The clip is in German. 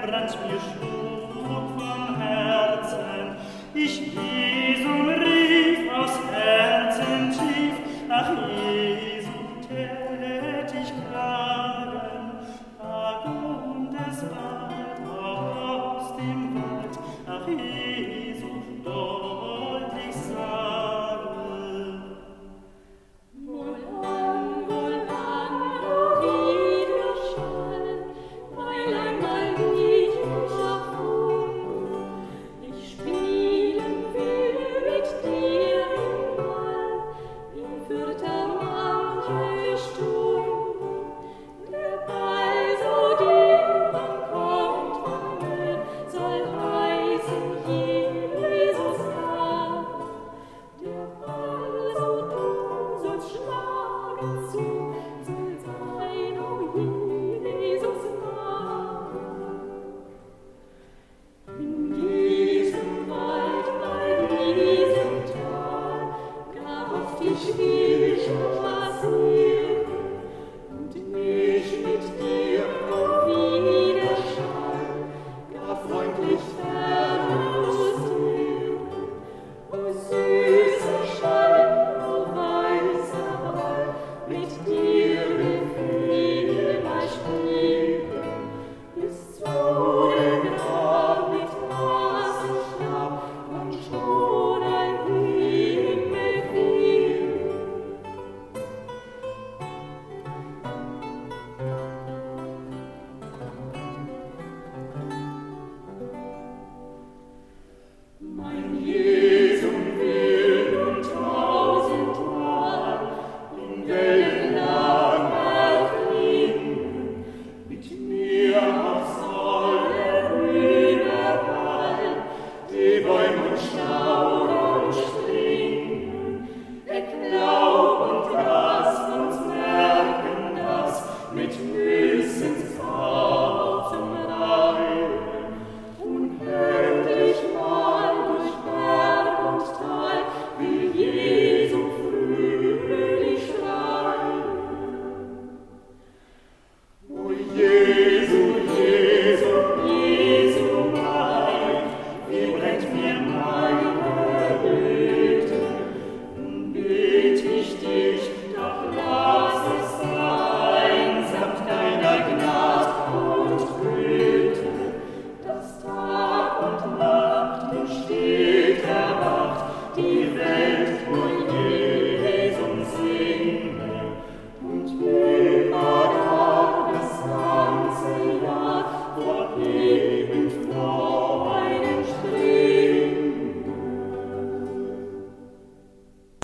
brennt mir Schluck vom Herzen. Ich Jesum rief aus Herzen tief, ach Jesu, tät ich klagen, da kommt es bald aus dem Wald, ach Jesu, deutlich sagen. Wohlan, o Widerschall, weil einmal mich erfunden, ich spielen will mit dir im Ball, in fürter manche Stunde, der Ball so dir kommt von mir, soll heißen Jesus Name. Der Ball so du sollst schlagen zu, soll sein, o Jesus Name. In diesem Wald, bei diesem Tal, gar oft ich will spazieren und mich mit dir vom Widerschein gar freundlich verlustieren. O süßer Schein, o weißer Ball, mit dir will ich spielen, bis zu den Grab mit Maßstab und schon ein Himmel fiel. Mein Jesum will nun tausendmal in Wellenlang erklingen, mit mir auf Säule rüberfallen, die Bäume und Stauden springen, Heck, Laub und Gras uns merken das mit Nüssen